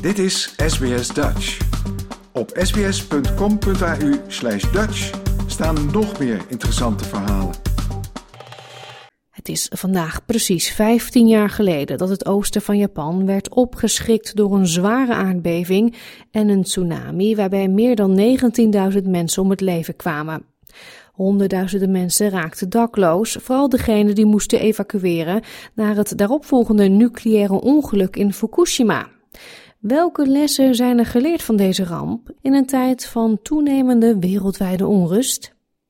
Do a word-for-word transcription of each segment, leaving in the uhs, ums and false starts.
Dit is S B S Dutch. Op sbs.com.au slash Dutch staan nog meer interessante verhalen. Het is vandaag precies vijftien jaar geleden dat het oosten van Japan werd opgeschrikt door een zware aardbeving en een tsunami waarbij meer dan negentienduizend mensen om het leven kwamen. Honderdduizenden mensen raakten dakloos, vooral degenen die moesten evacueren naar het daaropvolgende nucleaire ongeluk in Fukushima. Welke lessen zijn er geleerd van deze ramp in een tijd van toenemende wereldwijde onrust?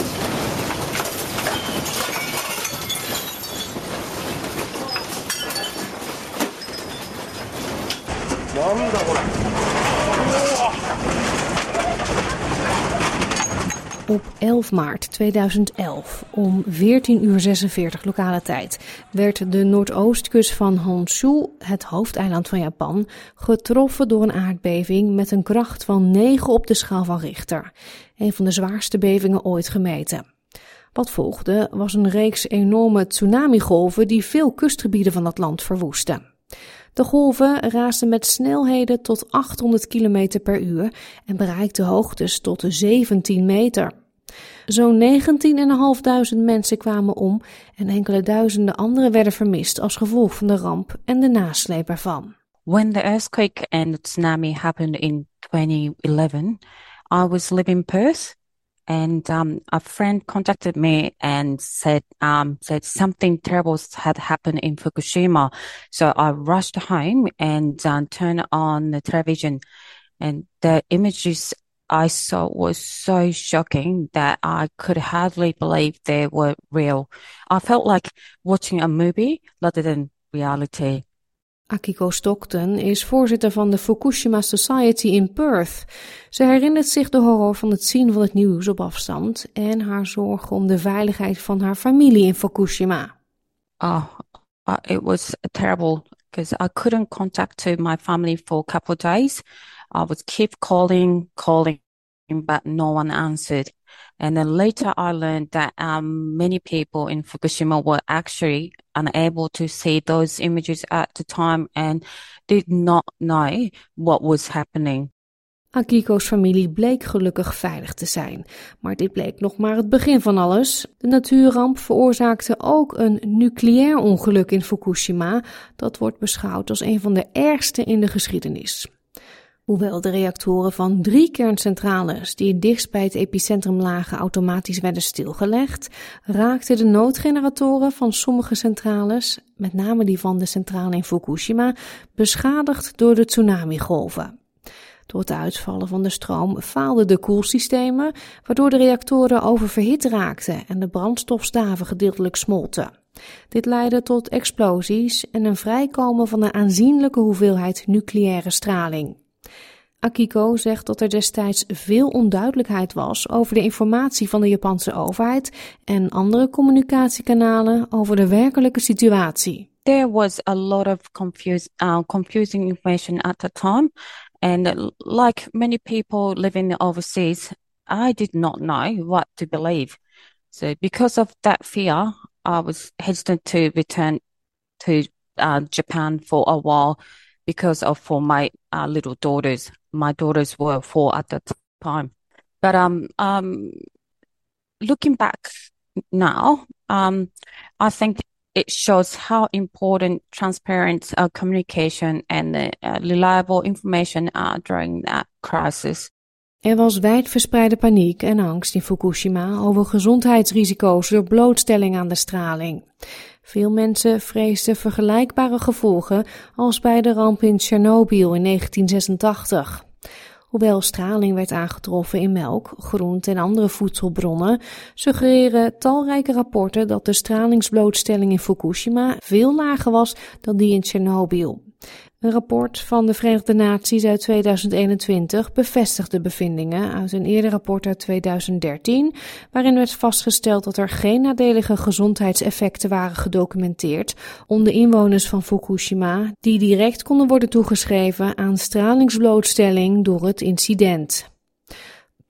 Op elf maart tweeduizend elf, om veertien uur zesenveertig lokale tijd, werd de noordoostkust van Honshu, het hoofdeiland van Japan, getroffen door een aardbeving met een kracht van negen op de schaal van Richter. Een van de zwaarste bevingen ooit gemeten. Wat volgde was een reeks enorme tsunamigolven die veel kustgebieden van dat land verwoestten. De golven raasden met snelheden tot achthonderd kilometer per uur en bereikten hoogtes tot zeventien meter. Zo'n negentienduizend mensen kwamen om en enkele duizenden anderen werden vermist als gevolg van de ramp en de nasleep ervan. When the earthquake and the tsunami happened in twenty eleven, I was living in Perth. And um, a friend contacted me and said um, said something terrible had happened in Fukushima. So I rushed home and uh, turned on the television. And the images I saw was so shocking that I could hardly believe they were real. I felt like watching a movie rather than reality. Akiko Stockton is voorzitter van de Fukushima Society in Perth. Ze herinnert zich de horror van het zien van het nieuws op afstand en haar zorgen om de veiligheid van haar familie in Fukushima. Oh, uh, it was terrible because I couldn't contact my family for a couple of days. I would keep calling, calling, but no one answered. And then later I learned that um, many people in Fukushima were actually unable to see those images at the time and did not know what was happening. Akiko's familie bleek gelukkig veilig te zijn. Maar dit bleek nog maar het begin van alles. De natuurramp veroorzaakte ook een nucleair ongeluk in Fukushima. Dat wordt beschouwd als een van de ergste in de geschiedenis. Hoewel de reactoren van drie kerncentrales die het dichtst bij het epicentrum lagen automatisch werden stilgelegd, raakten de noodgeneratoren van sommige centrales, met name die van de centrale in Fukushima, beschadigd door de tsunamigolven. Door het uitvallen van de stroom faalden de koelsystemen, waardoor de reactoren oververhit raakten en de brandstofstaven gedeeltelijk smolten. Dit leidde tot explosies en een vrijkomen van een aanzienlijke hoeveelheid nucleaire straling. Akiko zegt dat er destijds veel onduidelijkheid was over de informatie van de Japanse overheid en andere communicatiekanalen over de werkelijke situatie. There was a lot of confuse, uh, confusing information at the time, and like many people living overseas, I did not know what to believe. So because of that fear, I was hesitant to return to uh, Japan for a while because of for my uh, little daughters. My daughters were four at that time. But um, um, looking back now, um, I think it shows how important transparent uh, communication and uh, reliable information are during that crisis. Er was wijdverspreide paniek en angst in Fukushima over gezondheidsrisico's door blootstelling aan de straling. Veel mensen vreesden vergelijkbare gevolgen als bij de ramp in Tsjernobyl in negentien zesentachtig. Hoewel straling werd aangetroffen in melk, groente en andere voedselbronnen, suggereren talrijke rapporten dat de stralingsblootstelling in Fukushima veel lager was dan die in Tsjernobyl. Een rapport van de Verenigde Naties uit tweeduizend eenentwintig bevestigt de bevindingen uit een eerder rapport uit tweeduizend dertien, waarin werd vastgesteld dat er geen nadelige gezondheidseffecten waren gedocumenteerd onder inwoners van Fukushima, die direct konden worden toegeschreven aan stralingsblootstelling door het incident.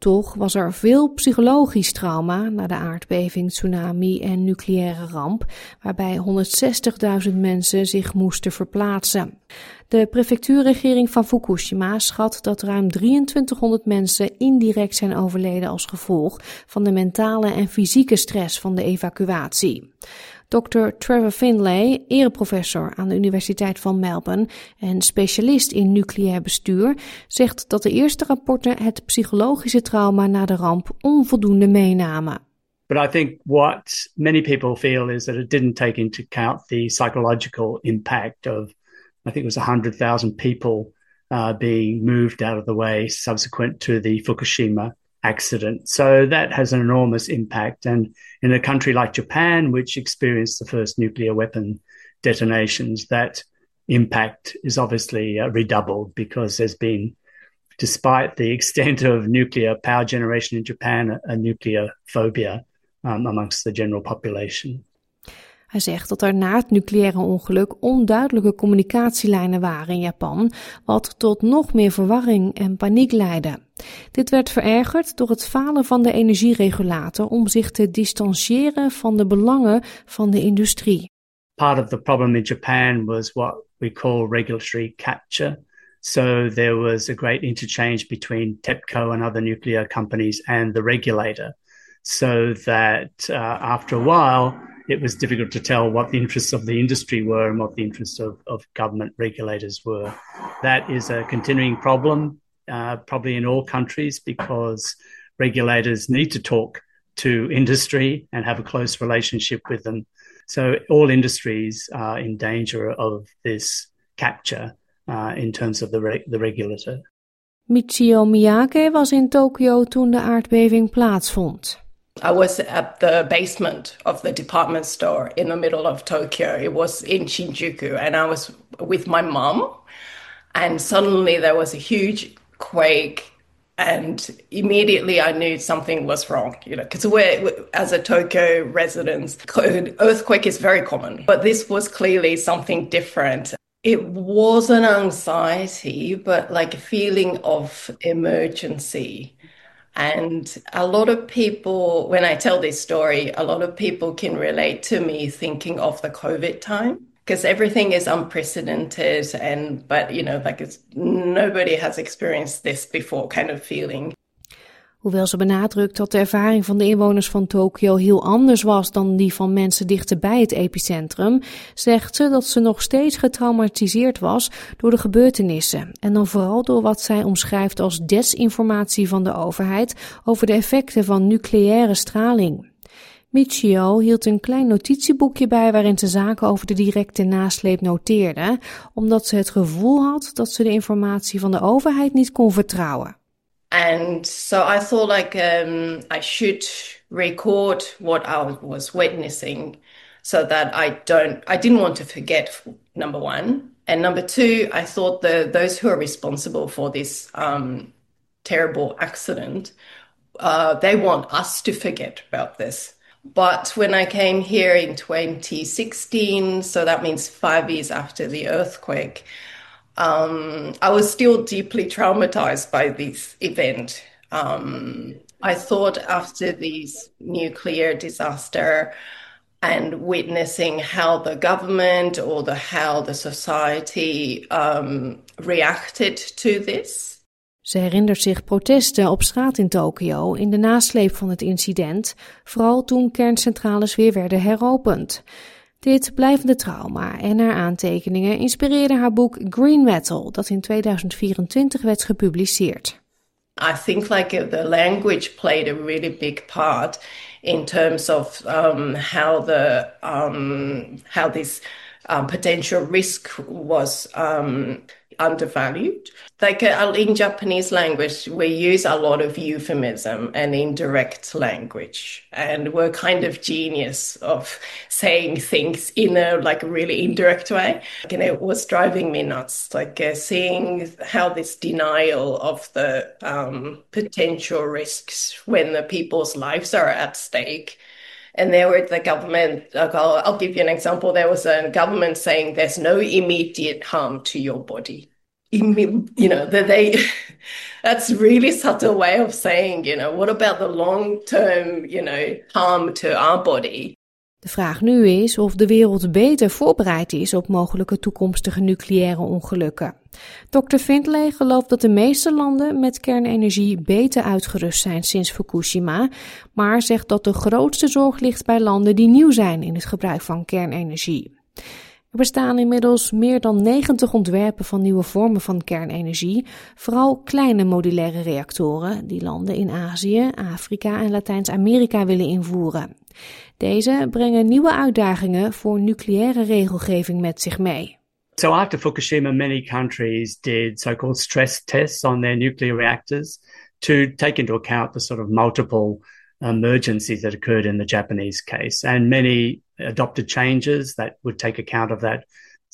Toch was er veel psychologisch trauma na de aardbeving, tsunami en nucleaire ramp, waarbij honderdzestigduizend mensen zich moesten verplaatsen. De prefectuurregering van Fukushima schat dat ruim drieëntwintighonderd mensen indirect zijn overleden als gevolg van de mentale en fysieke stress van de evacuatie. dokter Trevor Finlay, ereprofessor aan de Universiteit van Melbourne en specialist in nucleair bestuur, zegt dat de eerste rapporten het psychologische trauma na de ramp onvoldoende meenamen. But I think what many people feel is that it didn't take into account the psychological impact of, I think it was one hundred thousand people uh, being moved out of the way subsequent to the Fukushima accident. So that has an enormous impact. And in a country like Japan, which experienced the first nuclear weapon detonations, that impact is obviously uh, redoubled because there's been, despite the extent of nuclear power generation in Japan, a, a nuclear phobia um, amongst the general population. Hij zegt dat er na het nucleaire ongeluk onduidelijke communicatielijnen waren in Japan, wat tot nog meer verwarring en paniek leidde. Dit werd verergerd door het falen van de energieregulator om zich te distancieren van de belangen van de industrie. Part of the problem in Japan was what we call regulatory capture. So there was a great interchange between TEPCO and other nuclear companies and the regulator, so that uh, after a while it was difficult to tell what the interests of the industry were and what the interests of, of government regulators were. That is a continuing problem, uh, probably in all countries, because regulators need to talk to industry and have a close relationship with them. So all industries are in danger of this capture uh, in terms of the, re- the regulator. Michio Miyake was in Tokio toen de aardbeving plaatsvond. I was at the basement of the department store in the middle of Tokyo. It was in Shinjuku, and I was with my mom. And suddenly there was a huge quake, and immediately I knew something was wrong. You know, because we're as a Tokyo resident, earthquake is very common, but this was clearly something different. It was an anxiety, but like a feeling of emergency. And a lot of people, when I tell this story, a lot of people can relate to me thinking of the COVID time, because everything is unprecedented, and but you know, like it's, nobody has experienced this before kind of feeling. Hoewel ze benadrukt dat de ervaring van de inwoners van Tokio heel anders was dan die van mensen dichter bij het epicentrum, zegt ze dat ze nog steeds getraumatiseerd was door de gebeurtenissen en dan vooral door wat zij omschrijft als desinformatie van de overheid over de effecten van nucleaire straling. Michio hield een klein notitieboekje bij waarin ze zaken over de directe nasleep noteerde, omdat ze het gevoel had dat ze de informatie van de overheid niet kon vertrouwen. And so I thought like um, I should record what I was witnessing so that I don't, I didn't want to forget, number one. And number two, I thought the those who are responsible for this um, terrible accident, uh, they want us to forget about this. But when I came here in twenty sixteen, so that means five years after the earthquake, Um, I was still deeply traumatized by this event. Um, I thought after this nuclear disaster and witnessing how the government or the how the society um, reacted to this. Ze herinnert zich protesten op straat in Tokio in de nasleep van het incident, vooral toen kerncentrales weer werden heropend. Dit blijvende trauma en haar aantekeningen inspireerden haar boek Green Metal, dat in tweeduizend vierentwintig werd gepubliceerd. I think like the language played a really big part in terms of um, how the um, how this um, potential risk was um, undervalued. Like uh, in Japanese language, we use a lot of euphemism and indirect language, and we're kind of genius of saying things in a like a really indirect way. And it was driving me nuts, like uh, seeing how this denial of the um, potential risks when the people's lives are at stake. And there were the government, like I'll, I'll give you an example. There was a government saying there's no immediate harm to your body. you know, that they, that's really subtle way of saying, you know, what about the long-term, you know, harm to our body? De vraag nu is of de wereld beter voorbereid is op mogelijke toekomstige nucleaire ongelukken. dokter Findlay gelooft dat de meeste landen met kernenergie beter uitgerust zijn sinds Fukushima, maar zegt dat de grootste zorg ligt bij landen die nieuw zijn in het gebruik van kernenergie. Er bestaan inmiddels meer dan negentig ontwerpen van nieuwe vormen van kernenergie, vooral kleine modulaire reactoren die landen in Azië, Afrika en Latijns-Amerika willen invoeren. Deze brengen nieuwe uitdagingen voor nucleaire regelgeving met zich mee. So after Fukushima, many countries did so-called stress tests on their nuclear reactors to take into account the sort of multiple emergencies that occurred in the Japanese case. And many adopted changes that would take account of that.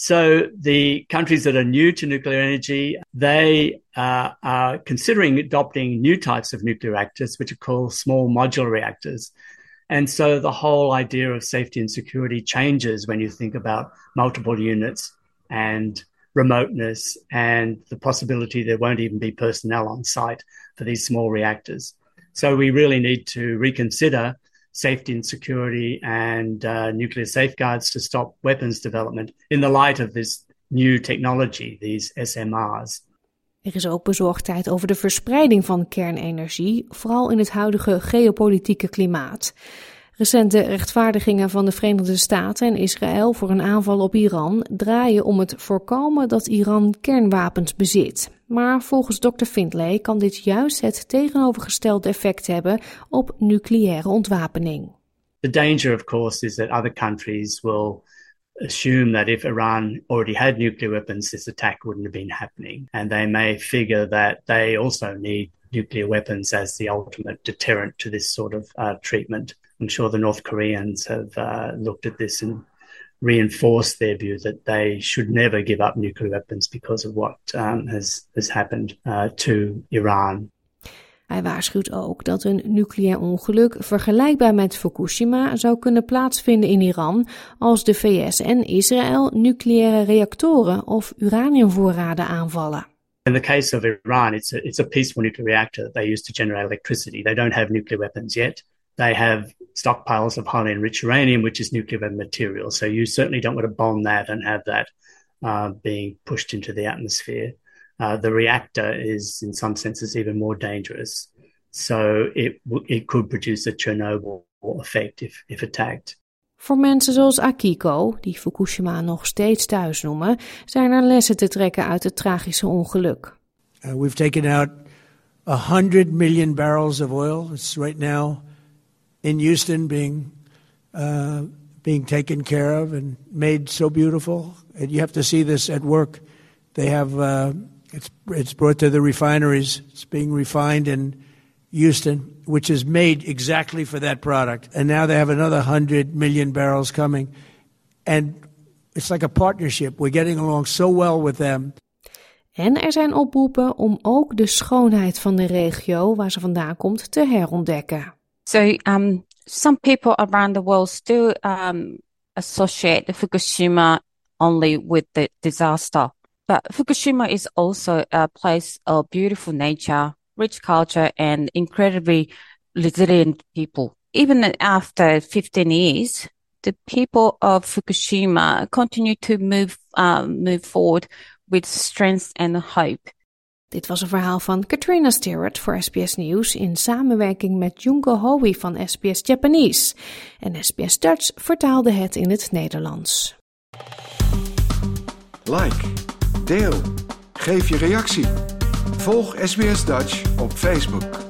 So the countries that are new to nuclear energy, they uh, are considering adopting new types of nuclear reactors, which are called small modular reactors. And so the whole idea of safety and security changes when you think about multiple units and remoteness and the possibility there won't even be personnel on site for these small reactors. So we really need to reconsider safety and security and uh, nuclear safeguards to stop weapons development in the light of this new technology, these S M Rs. Er is ook bezorgdheid over de verspreiding van kernenergie, vooral in het huidige geopolitieke klimaat. Recente rechtvaardigingen van de Verenigde Staten en Israël voor een aanval op Iran draaien om het voorkomen dat Iran kernwapens bezit. Maar volgens dokter Findlay kan dit juist het tegenovergestelde effect hebben op nucleaire ontwapening. The danger, of course, is that other countries will assume that if Iran already had nuclear weapons, this attack wouldn't have been happening. And they may figure that they also need nuclear weapons as the ultimate deterrent to this sort of uh, treatment. I'm sure the North Koreans have uh, looked at this and reinforced their view that they should never give up nuclear weapons because of what um, has, has happened uh, to Iran. Hij waarschuwt ook dat een nucleair ongeluk vergelijkbaar met Fukushima zou kunnen plaatsvinden in Iran als de V S en Israël nucleaire reactoren of uraniumvoorraden aanvallen. In the case of Iran, it's a, it's a peaceful nuclear reactor they use to generate electricity. They don't have nuclear weapons yet. They have stockpiles of highly enriched uranium, which is nuclear weapon material. So you certainly don't want to bomb that and have that uh, being pushed into the atmosphere. Uh, the reactor is, in some senses, even more dangerous. So it it could produce a Chernobyl effect if, if attacked. Voor mensen zoals Akiko, die Fukushima nog steeds thuis noemen, zijn er lessen te trekken uit het tragische ongeluk. Uh, we've taken out one hundred million barrels of oil. It's right now in Houston being uh, being taken care of and made so beautiful. And you have to see this at work. They have uh, it's it's brought to the refineries. It's being refined in Houston, which is made exactly for that product. And now they have another one hundred million barrels coming. And it's like a partnership. We're getting along so well with them. En er zijn oproepen om ook de schoonheid van de regio waar ze vandaan komt te herontdekken. So um, some people around the world still um, associate the Fukushima only with the disaster. But Fukushima is also a place of beautiful nature, rich culture, and incredibly resilient people. Even after fifteen years, the people of Fukushima continue to move um, move forward with strength and hope. Dit was een verhaal van Katrina Stewart voor S B S Nieuws in samenwerking met Junko Howie van S B S Japanese. En S B S Dutch vertaalde het in het Nederlands. Like, deel, geef je reactie. Volg S B S Dutch op Facebook.